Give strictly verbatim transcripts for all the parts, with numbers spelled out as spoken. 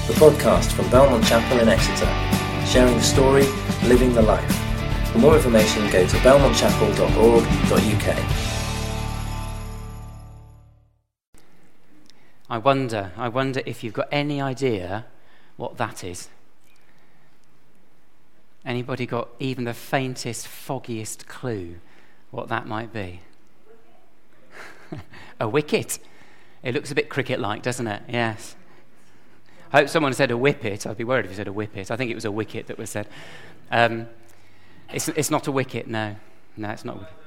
the podcast from Belmont Chapel in Exeter, sharing the story, living the life. For more information, go to belmont chapel dot org dot U K. I wonder, I wonder if you've got any idea what that is. Anybody got even the faintest, foggiest clue what that might be? A wicket. It looks a bit cricket-like, doesn't it? Yes. I hope someone said a whippet. I'd be worried if you said a whippet. I think it was a wicket that was said. Um, it's, it's not a wicket, no. No, it's not a wicket.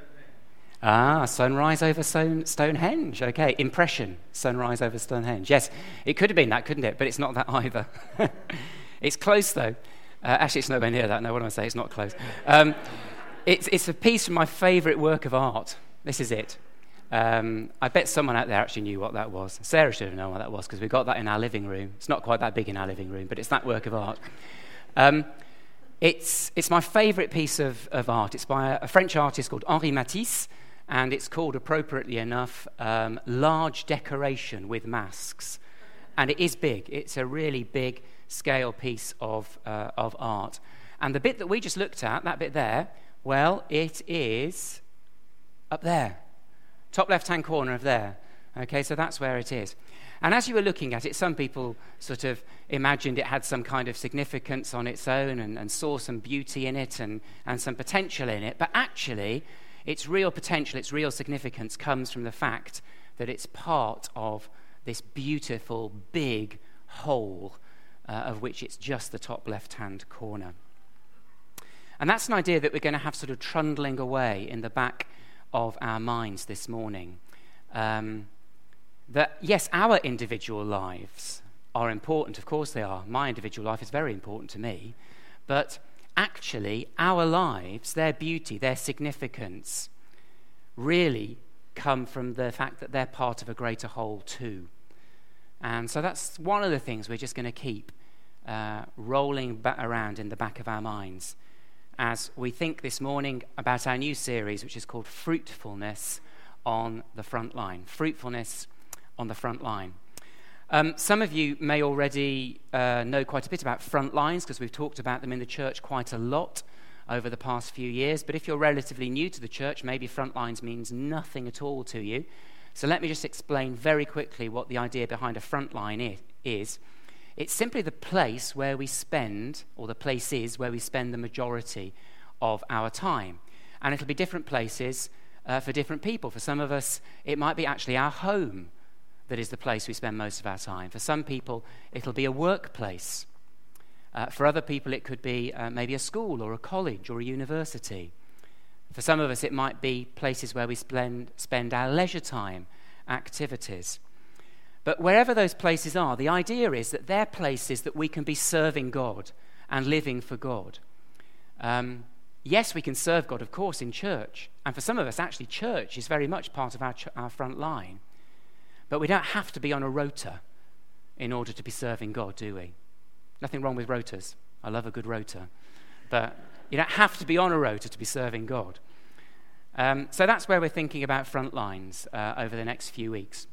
Ah, sunrise over Stone, Stonehenge. Okay, impression, sunrise over Stonehenge. Yes, it could have been that, couldn't it? But it's not that either. It's close, though. Uh, actually, it's nowhere near that. No, what do I say? It's not close. Um, it's, it's a piece from my favourite work of art. This is it. Um, I bet someone out there actually knew what that was. Sarah should have known what that was because we got that in our living room. It's not quite that big in our living room, but it's that work of art. Um, it's it's my favourite piece of, of art. It's by a, a French artist called Henri Matisse, and it's called, appropriately enough, um, Large Decoration with Masks. And it is big. It's a really big scale piece of uh, of art. And the bit that we just looked at, that bit there, well, it is up there. Top left-hand corner of there. Okay, so that's where it is. And as you were looking at it, some people sort of imagined it had some kind of significance on its own and, and saw some beauty in it and, and some potential in it. But actually, its real potential, its real significance comes from the fact that it's part of this beautiful, big whole uh, of which it's just the top left-hand corner. And that's an idea that we're going to have sort of trundling away in the back of our minds this morning. Um, that, yes, our individual lives are important. Of course they are. My individual life is very important to me. But actually, our lives, their beauty, their significance, really come from the fact that they're part of a greater whole too. And so that's one of the things we're just going to keep uh, rolling ba- around in the back of our minds as we think this morning about our new series, which is called Fruitfulness on the Front Line. Fruitfulness on the Front Line. Um, some of you may already uh, know quite a bit about front lines because we've talked about them in the church quite a lot over the past few years. But if you're relatively new to the church, maybe front lines means nothing at all to you. So let me just explain very quickly what the idea behind a front line is. It's simply the place where we spend, or the place is where we spend the majority of our time. And it'll be different places uh, for different people. For some of us, it might be actually our home that is the place we spend most of our time. For some people, it'll be a workplace. Uh, for other people, it could be uh, maybe a school or a college or a university. For some of us, it might be places where we spend, spend our leisure time, activities. But wherever those places are, the idea is that they're places that we can be serving God and living for God. Um, yes, we can serve God, of course, in church. And for some of us, actually, church is very much part of our, ch- our front line. But we don't have to be on a rota in order to be serving God, do we? Nothing wrong with rotas. I love a good rota. But you don't have to be on a rota to be serving God. Um, so that's where we're thinking about front lines uh, over the next few weeks.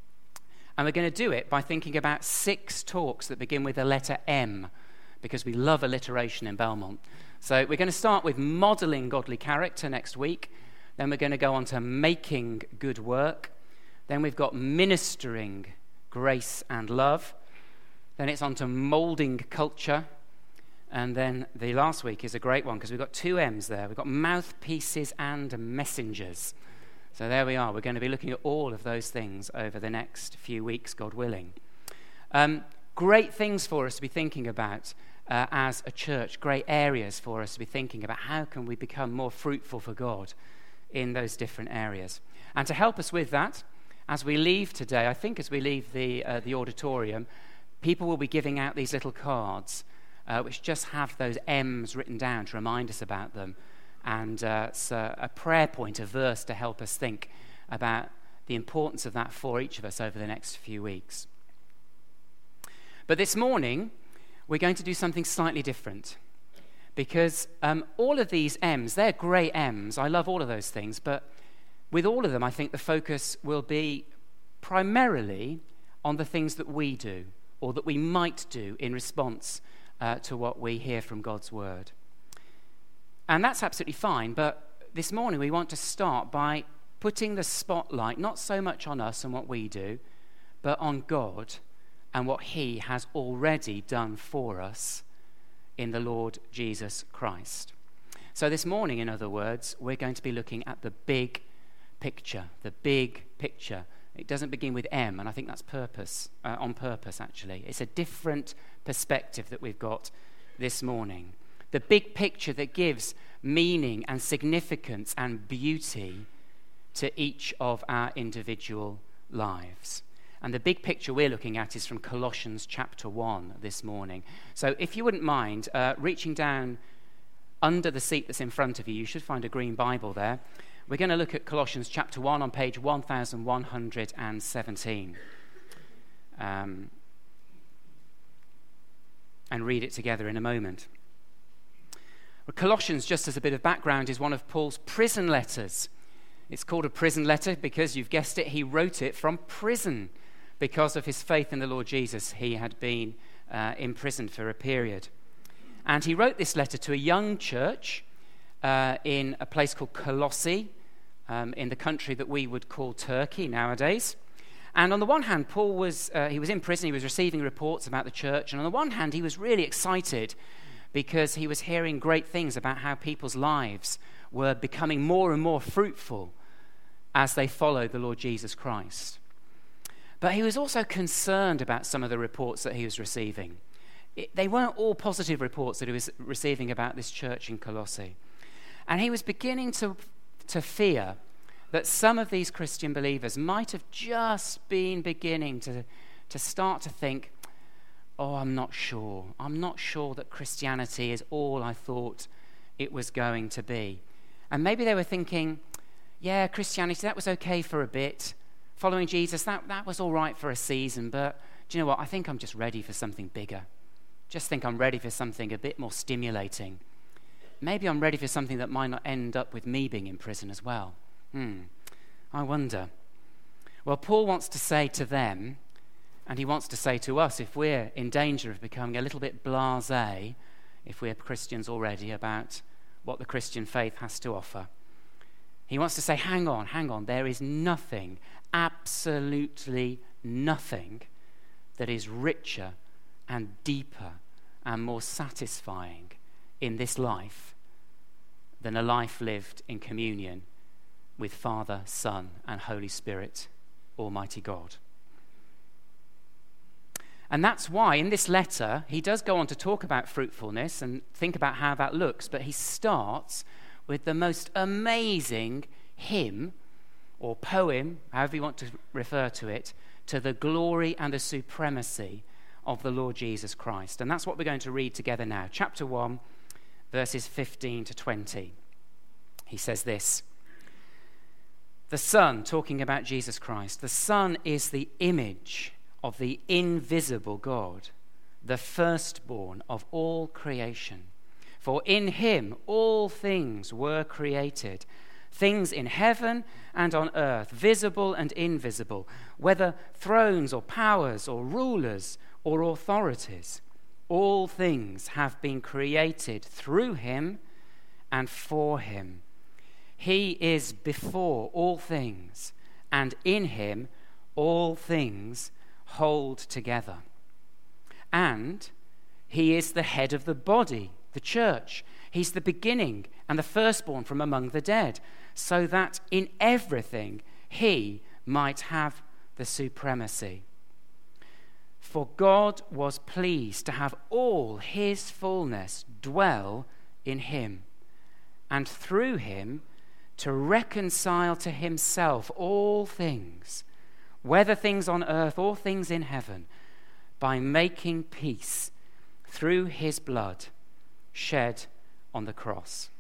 And we're going to do it by thinking about six talks that begin with the letter M, because we love alliteration in Belmont. So we're going to start with modelling godly character next week. Then we're going to go on to making good work. Then we've got ministering grace and love. Then it's on to moulding culture. And then the last week is a great one because we've got two M's there. We've got mouthpieces and messengers. So there we are. We're going to be looking at all of those things over the next few weeks, God willing. Um, great things for us to be thinking about uh, as a church, great areas for us to be thinking about how can we become more fruitful for God in those different areas. And to help us with that, as we leave today, I think as we leave the uh, the auditorium, people will be giving out these little cards uh, which just have those M's written down to remind us about them. And uh, it's a, a prayer point, a verse to help us think about the importance of that for each of us over the next few weeks. But this morning, we're going to do something slightly different. Because um, all of these M's, they're great M's. I love all of those things. But with all of them, I think the focus will be primarily on the things that we do, or that we might do in response uh, to what we hear from God's word. And that's absolutely fine, but this morning we want to start by putting the spotlight not so much on us and what we do, but on God and what he has already done for us in the Lord Jesus Christ. So this morning, in other words, we're going to be looking at the big picture, the big picture. It doesn't begin with M, and I think that's purpose, uh, on purpose actually. It's a different perspective that we've got this morning. The big picture that gives meaning and significance and beauty to each of our individual lives. And the big picture we're looking at is from Colossians chapter one this morning. So if you wouldn't mind uh, reaching down under the seat that's in front of you, you should find a green Bible there. We're going to look at Colossians chapter one on page one thousand one hundred seventeen. Um, and read it together in a moment. Well, Colossians, just as a bit of background, is one of Paul's prison letters. It's called a prison letter because, you've guessed it, he wrote it from prison. Because of his faith in the Lord Jesus, he had been uh, imprisoned for a period. And he wrote this letter to a young church uh, in a place called Colossae, um, in the country that we would call Turkey nowadays. And on the one hand, Paul was uh, he was in prison, he was receiving reports about the church, and on the one hand, he was really excited because he was hearing great things about how people's lives were becoming more and more fruitful as they followed the Lord Jesus Christ. But he was also concerned about some of the reports that he was receiving. It, they weren't all positive reports that he was receiving about this church in Colossae. And he was beginning to, to fear that some of these Christian believers might have just been beginning to, to start to think, oh, I'm not sure. I'm not sure that Christianity is all I thought it was going to be. And maybe they were thinking, yeah, Christianity, that was okay for a bit. Following Jesus, that, that was all right for a season, but do you know what? I think I'm just ready for something bigger. Just think I'm ready for something a bit more stimulating. Maybe I'm ready for something that might not end up with me being in prison as well. Hmm, I wonder. Well, Paul wants to say to them, and he wants to say to us, if we're in danger of becoming a little bit blasé, if we're Christians already, about what the Christian faith has to offer. He wants to say, hang on, hang on, there is nothing, absolutely nothing that is richer and deeper and more satisfying in this life than a life lived in communion with Father, Son, and Holy Spirit, Almighty God. And that's why in this letter, he does go on to talk about fruitfulness and think about how that looks, but he starts with the most amazing hymn or poem, however you want to refer to it, to the glory and the supremacy of the Lord Jesus Christ. And that's what we're going to read together now. Chapter one, verses fifteen to twenty. He says this: the Son, talking about Jesus Christ, the Son is the image of the invisible God, the firstborn of all creation. For in him all things were created, things in heaven and on earth, visible and invisible, whether thrones or powers or rulers or authorities. All things have been created through him and for him. He is before all things, and in him all things hold together. And he is the head of the body, the church. He's the beginning and the firstborn from among the dead, so that in everything he might have the supremacy. For God was pleased to have all his fullness dwell in him, and through him to reconcile to himself all things, whether things on earth or things in heaven, by making peace through his blood shed on the cross.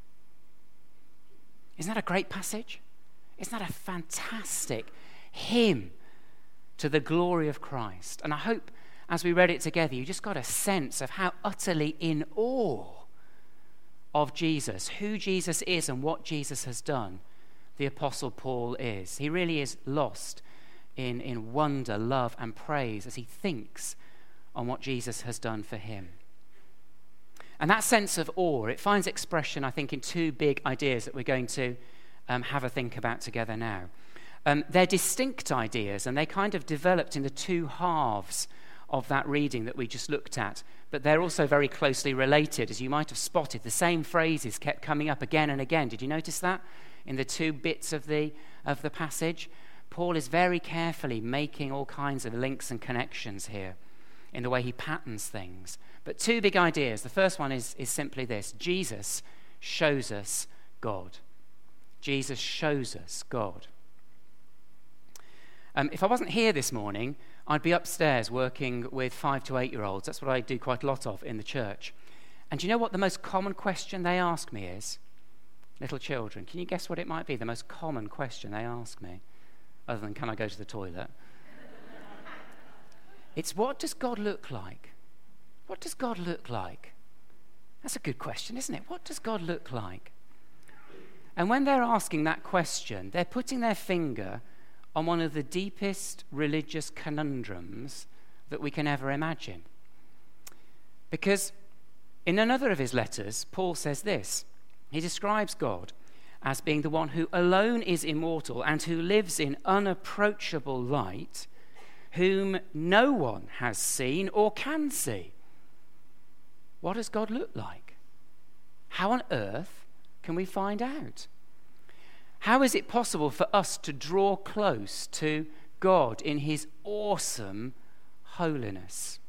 Isn't that a great passage? Isn't that a fantastic hymn to the glory of Christ? And I hope as we read it together, you just got a sense of how utterly in awe of Jesus, who Jesus is and what Jesus has done, the Apostle Paul is. He really is lost in, in wonder, love, and praise as he thinks on what Jesus has done for him. And that sense of awe, it finds expression, I think, in two big ideas that we're going to um, have a think about together now. Um, they're distinct ideas, and they kind of developed into two halves of that reading that we just looked at, but they're also very closely related. As you might have spotted, the same phrases kept coming up again and again. Did you notice that in the two bits of the of the passage? Paul is very carefully making all kinds of links and connections here in the way he patterns things. But two big ideas. The first one is, is simply this: Jesus shows us God. Jesus shows us God. Um, if I wasn't here this morning, I'd be upstairs working with five to eight-year-olds. That's what I do quite a lot of in the church. And do you know what the most common question they ask me is? Little children. Can you guess what it might be? The most common question they ask me, other than, can I go to the toilet? It's, what does God look like? What does God look like? That's a good question, isn't it? What does God look like? And when they're asking that question, they're putting their finger on one of the deepest religious conundrums that we can ever imagine. Because in another of his letters, Paul says this. He describes God as being the one who alone is immortal and who lives in unapproachable light, whom no one has seen or can see. What does God look like? How on earth can we find out? How is it possible for us to draw close to God in his awesome holiness?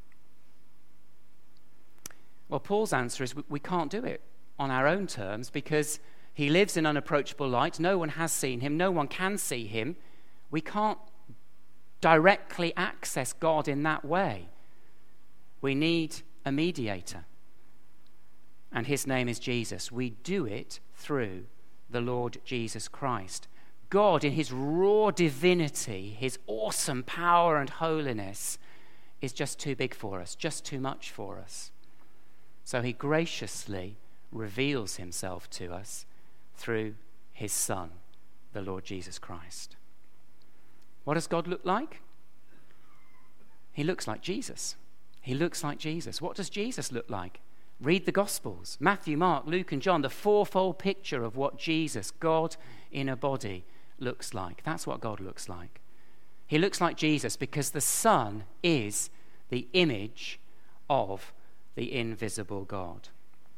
Well, Paul's answer is we can't do it on our own terms, because he lives in unapproachable light. No one has seen him. No one can see him. We can't directly access God in that way. We need a mediator, and his name is Jesus. We do it through the Lord Jesus Christ. God, in his raw divinity, his awesome power and holiness, is just too big for us, just too much for us. So he graciously reveals himself to us through his Son, the Lord Jesus Christ. What does God look like? He looks like Jesus. He looks like Jesus. What does Jesus look like? Read the Gospels. Matthew, Mark, Luke, and John, the fourfold picture of what Jesus, God in a body, looks like. That's what God looks like. He looks like Jesus because the Son is the image of the invisible God.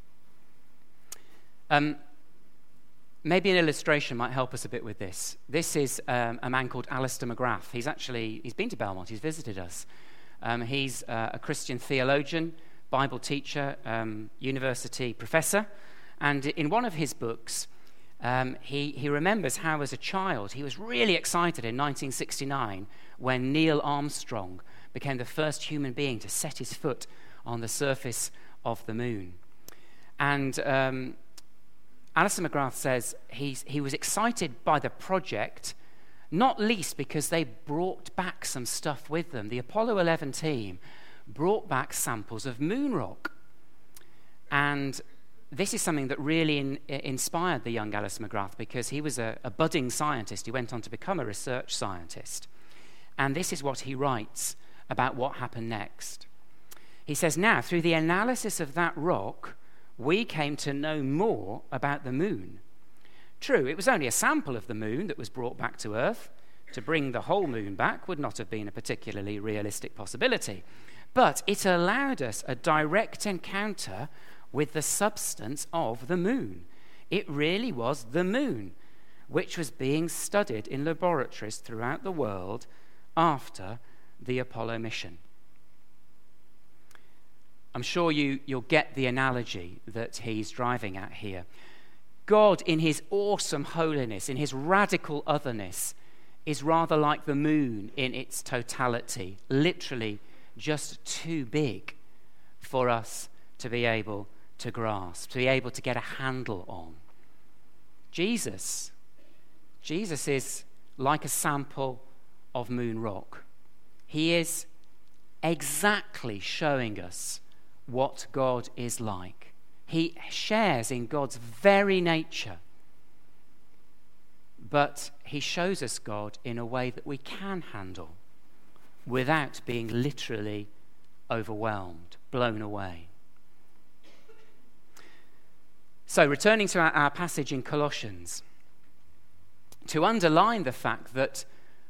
Um, maybe an illustration might help us a bit with this. This is um, a man called Alistair McGrath. He's actually, he's been to Belmont. He's visited us. Um, he's uh, a Christian theologian, Bible teacher, um, university professor, and in one of his books, um, he, he remembers how as a child he was really excited in nineteen sixty-nine when Neil Armstrong became the first human being to set his foot on the surface of the moon. And um, Alistair McGrath says he's, he was excited by the project, not least because they brought back some stuff with them. The Apollo eleven team brought back samples of moon rock. And this is something that really in, inspired the young Alistair McGrath, because he was a, a budding scientist. He went on to become a research scientist. And this is what he writes about what happened next. He says, now, through the analysis of that rock, we came to know more about the moon. True, it was only a sample of the moon that was brought back to Earth. To bring the whole moon back would not have been a particularly realistic possibility. But it allowed us a direct encounter with the substance of the moon. It really was the moon, which was being studied in laboratories throughout the world after the Apollo mission. I'm sure you, you'll get the analogy that he's driving at here. God, in his awesome holiness, in his radical otherness, is rather like the moon in its totality, literally just too big for us to be able to grasp, to be able to get a handle on. Jesus, Jesus is like a sample of moon rock. He is exactly showing us what God is like. He shares in God's very nature, but he shows us God in a way that we can handle without being literally overwhelmed, blown away. So, returning to our, our passage in Colossians, to underline the fact that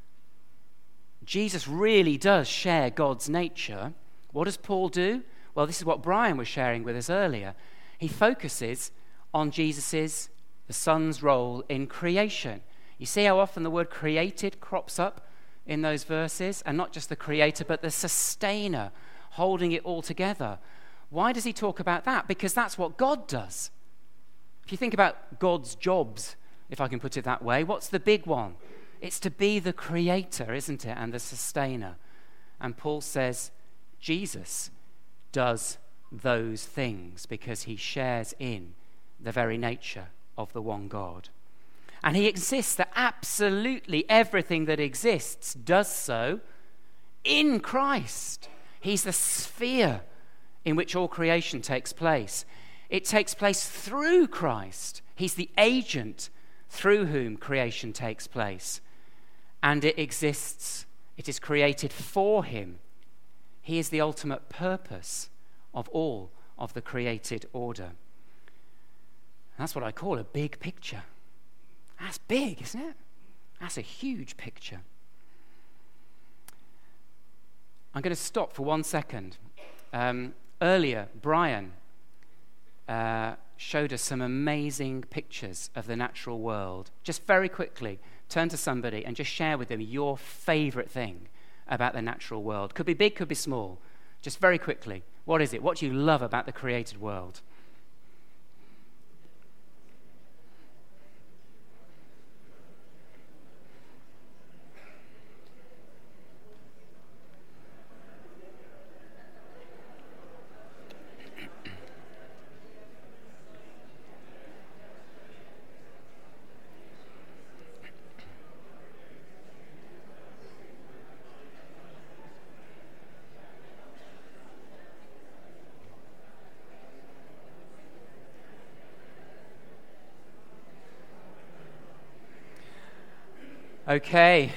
Jesus really does share God's nature, what does Paul do? Well, this is what Brian was sharing with us earlier. He focuses on Jesus's, the Son's role in creation. You see how often the word created crops up in those verses? And not just the creator, but the sustainer, holding it all together. Why does he talk about that? Because that's what God does. If you think about God's jobs, if I can put it that way, what's the big one? It's to be the creator, isn't it? And the sustainer. And Paul says Jesus does those things because he shares in the very nature of the one God. And he insists that absolutely everything that exists does so in Christ. He's the sphere in which all creation takes place. It takes place through Christ. He's the agent through whom creation takes place. And it exists, it is created for him. He is the ultimate purpose of all of the created order. That's what I call a big picture. That's big, isn't it? That's a huge picture. I'm going to stop for one second. Um, earlier, Brian uh, showed us some amazing pictures of the natural world. Just very quickly, turn to somebody and just share with them your favorite thing about the natural world. Could be big, could be small. Just very quickly, what is it? What do you love about the created world? Okay.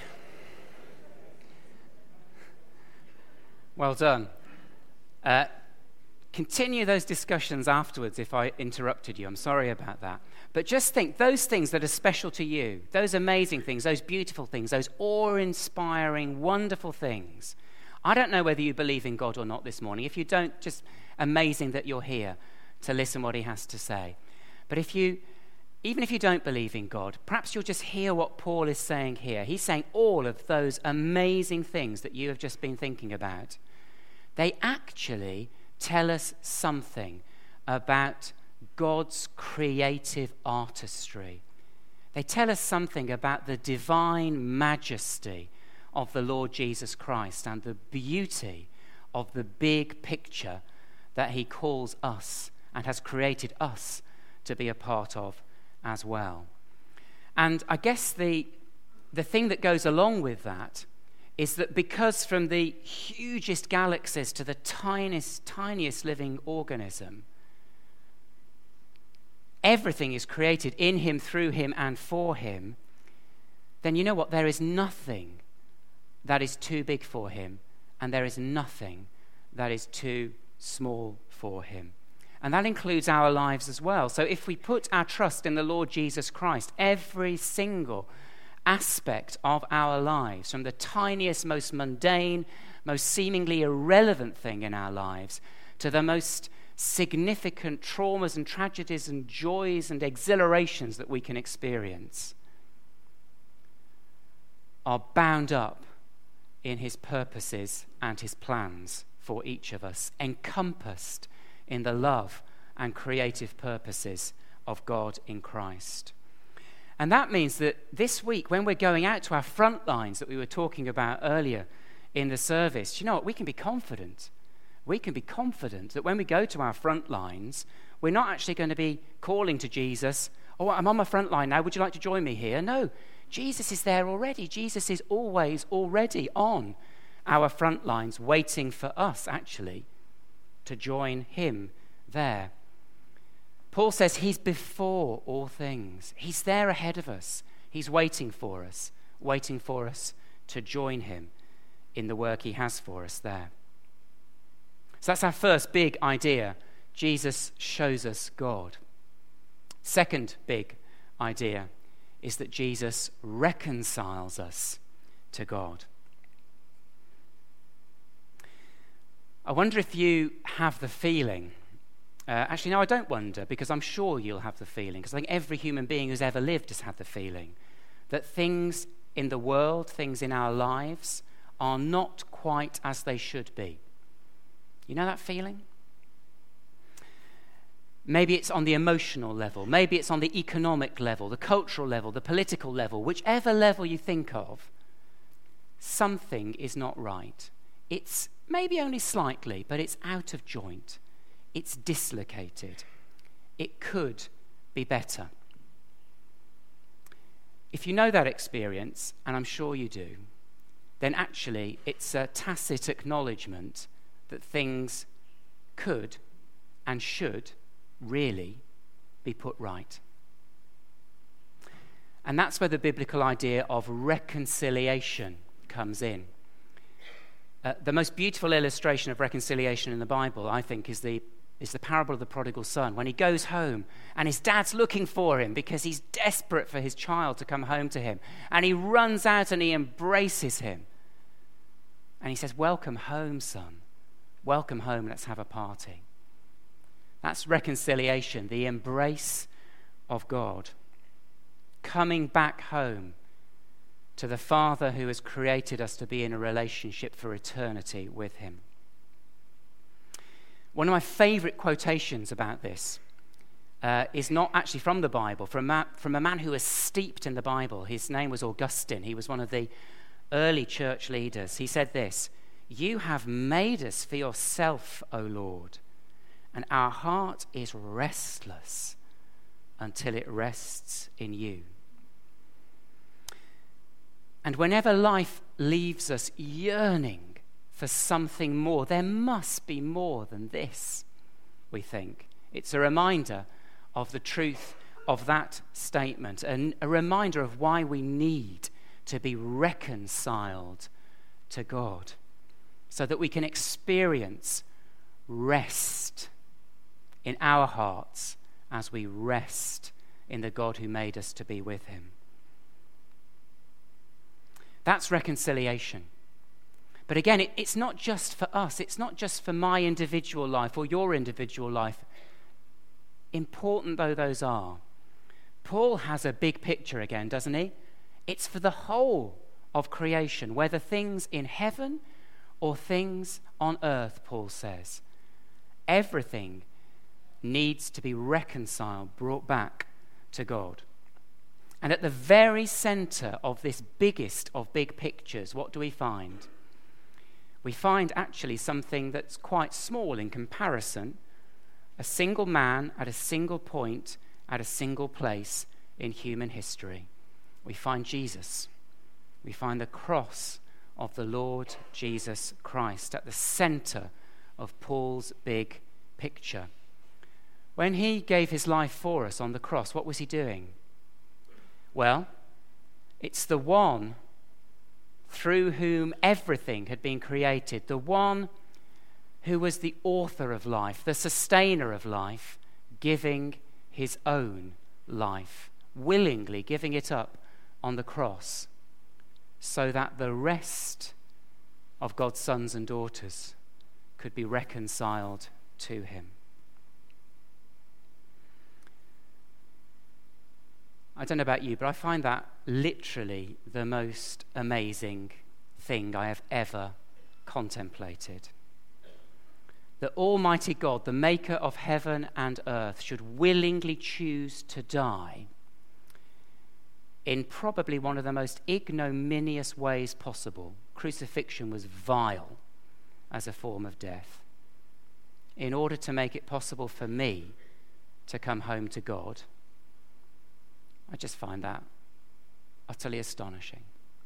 Well done. Uh, continue those discussions afterwards if I interrupted you. I'm sorry about that. But just think, those things that are special to you, those amazing things, those beautiful things, those awe-inspiring, wonderful things. I don't know whether you believe in God or not this morning. If you don't, just amazing that you're here to listen what he has to say. But if you Even if you don't believe in God, perhaps you'll just hear what Paul is saying here. He's saying all of those amazing things that you have just been thinking about, they actually tell us something about God's creative artistry. They tell us something about the divine majesty of the Lord Jesus Christ and the beauty of the big picture that he calls us and has created us to be a part of as well. And I guess the the thing that goes along with that is that because from the hugest galaxies to the tiniest, tiniest living organism, everything is created in him, through him, and for him, then you know what? There is nothing that is too big for him, and there is nothing that is too small for him. And that includes our lives as well. So if we put our trust in the Lord Jesus Christ, every single aspect of our lives, from the tiniest, most mundane, most seemingly irrelevant thing in our lives, to the most significant traumas and tragedies and joys and exhilarations that we can experience, are bound up in his purposes and his plans for each of us, encompassed in the love and creative purposes of God in Christ. And that means that this week, when we're going out to our front lines that we were talking about earlier in the service, you know what? We can be confident. We can be confident that when we go to our front lines, we're not actually going to be calling to Jesus, oh, I'm on my front line now, would you like to join me here? No, Jesus is there already. Jesus is always already on our front lines, waiting for us, actually, to join him there. Paul says he's before all things. He's there ahead of us. He's waiting for us, waiting for us to join him in the work he has for us there. So that's our first big idea. Jesus shows us God. Second big idea is that Jesus reconciles us to God. I wonder if you have the feeling, uh, actually no, I don't wonder, because I'm sure you'll have the feeling, because I think every human being who's ever lived has had the feeling that things in the world, things in our lives, are not quite as they should be. You know that feeling? Maybe it's on the emotional level, maybe it's on the economic level, the cultural level, the political level, whichever level you think of, something is not right. It's maybe only slightly, but it's out of joint. It's dislocated. It could be better. If you know that experience, and I'm sure you do, then actually it's a tacit acknowledgement that things could and should really be put right. And that's where the biblical idea of reconciliation comes in. Uh, the most beautiful illustration of reconciliation in the Bible, I think, is the is the parable of the prodigal son. When he goes home and his dad's looking for him because he's desperate for his child to come home to him. And he runs out and he embraces him. And he says, "Welcome home, son. Welcome home, let's have a party." That's reconciliation, the embrace of God. Coming back home to the Father who has created us to be in a relationship for eternity with him. One of my favorite quotations about this uh, is not actually from the Bible, from a, from a man who was steeped in the Bible. His name was Augustine. He was one of the early church leaders. He said this: "You have made us for yourself, O Lord, and our heart is restless until it rests in you." And whenever life leaves us yearning for something more, there must be more than this, we think. It's a reminder of the truth of that statement, and a reminder of why we need to be reconciled to God, so that we can experience rest in our hearts as we rest in the God who made us to be with him. That's reconciliation. But again, it, it's not just for us. It's not just for my individual life or your individual life. Important though those are, Paul has a big picture again, doesn't he? It's for the whole of creation, whether things in heaven or things on earth, Paul says. Everything needs to be reconciled, brought back to God. And at the very center of this biggest of big pictures, what do we find? We find actually something that's quite small in comparison. A single man at a single point, at a single place in human history. We find Jesus. We find the cross of the Lord Jesus Christ at the center of Paul's big picture. When he gave his life for us on the cross, what was he doing? Well, it's the one through whom everything had been created, the one who was the author of life, the sustainer of life, giving his own life, willingly giving it up on the cross, so that the rest of God's sons and daughters could be reconciled to him. I don't know about you, but I find that literally the most amazing thing I have ever contemplated. That Almighty God, the maker of heaven and earth, should willingly choose to die in probably one of the most ignominious ways possible. Crucifixion was vile as a form of death, in order to make it possible for me to come home to God. I just find that utterly astonishing.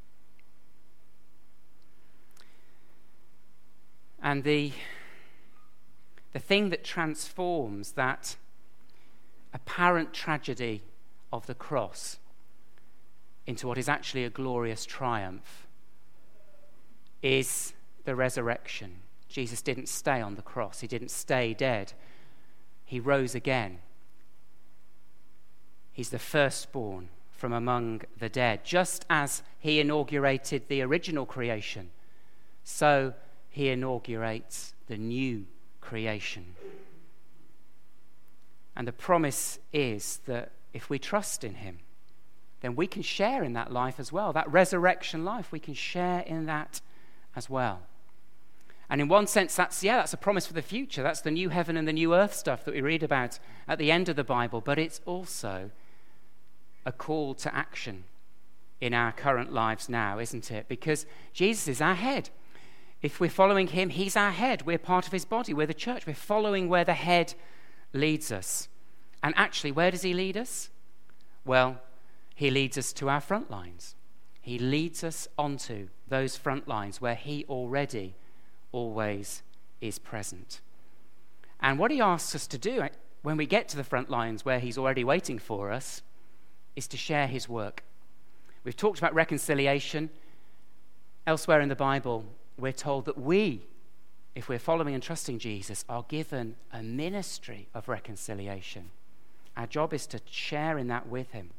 And the, the thing that transforms that apparent tragedy of the cross into what is actually a glorious triumph is the resurrection. Jesus didn't stay on the cross. He didn't stay dead. He rose again. He's the firstborn from among the dead. Just as he inaugurated the original creation, so he inaugurates the new creation. And the promise is that if we trust in him, then we can share in that life as well. That resurrection life, we can share in that as well. And in one sense, that's, yeah, that's a promise for the future. That's the new heaven and the new earth stuff that we read about at the end of the Bible. But it's also a call to action in our current lives now, isn't it? Because Jesus is our head. If we're following him, he's our head. We're part of his body. We're the church. We're following where the head leads us. And actually, where does he lead us? Well, he leads us to our front lines. He leads us onto those front lines where he already always is present. And what he asks us to do when we get to the front lines where he's already waiting for us is to share his work. We've talked about reconciliation. Elsewhere in the Bible, we're told that we, if we're following and trusting Jesus, are given a ministry of reconciliation. Our job is to share in that with him.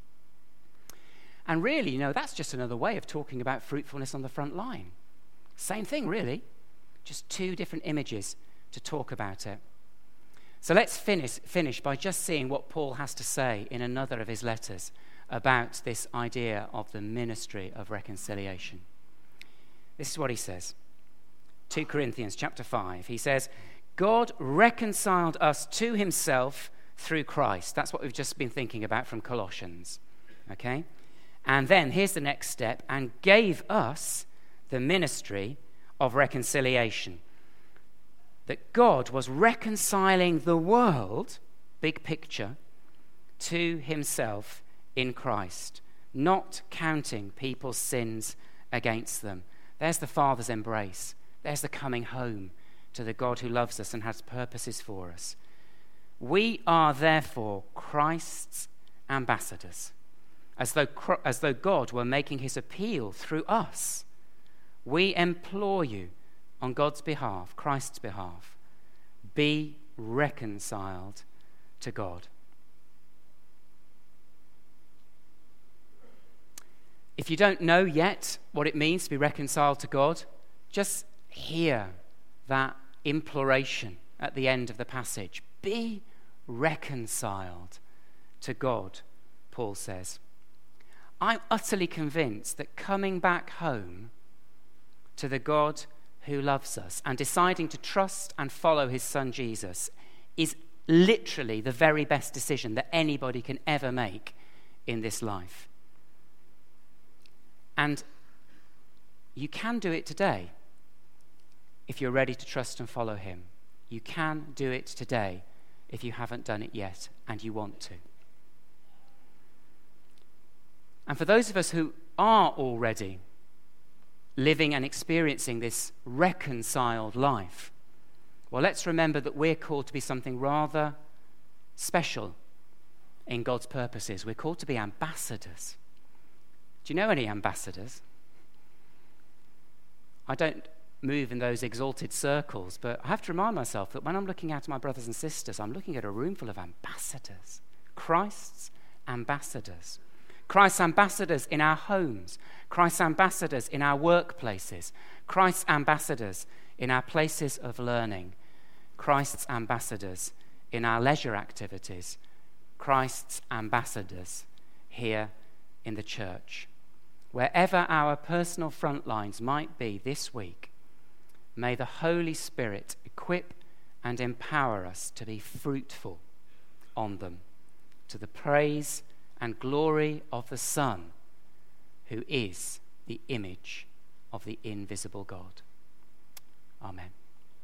And really, you know, that's just another way of talking about fruitfulness on the front line. Same thing, really. Just two different images to talk about it. So let's finish, finish by just seeing what Paul has to say in another of his letters about this idea of the ministry of reconciliation. This is what he says. Second Corinthians chapter five. He says, God reconciled us to himself through Christ. That's what we've just been thinking about from Colossians. Okay? And then here's the next step, and gave us the ministry of reconciliation. That God was reconciling the world, big picture, to himself in Christ, not counting people's sins against them. There's the Father's embrace. There's the coming home to the God who loves us and has purposes for us. We are therefore Christ's ambassadors, as though, as though God were making his appeal through us. We implore you on God's behalf, Christ's behalf, be reconciled to God. If you don't know yet what it means to be reconciled to God, just hear that imploration at the end of the passage. Be reconciled to God, Paul says. I'm utterly convinced that coming back home to the God who loves us and deciding to trust and follow his son Jesus is literally the very best decision that anybody can ever make in this life. And you can do it today if you're ready to trust and follow him. You can do it today if you haven't done it yet and you want to. And for those of us who are already living and experiencing this reconciled life, well, let's remember that we're called to be something rather special in God's purposes. We're called to be ambassadors. Do you know any ambassadors? I don't move in those exalted circles, but I have to remind myself that when I'm looking at my brothers and sisters, I'm looking at a room full of ambassadors, Christ's ambassadors. Christ's ambassadors in our homes, Christ's ambassadors in our workplaces, Christ's ambassadors in our places of learning, Christ's ambassadors in our leisure activities, Christ's ambassadors here in the church. Wherever our personal front lines might be this week, may the Holy Spirit equip and empower us to be fruitful on them, to the praise and glory of the Son, who is the image of the invisible God. Amen.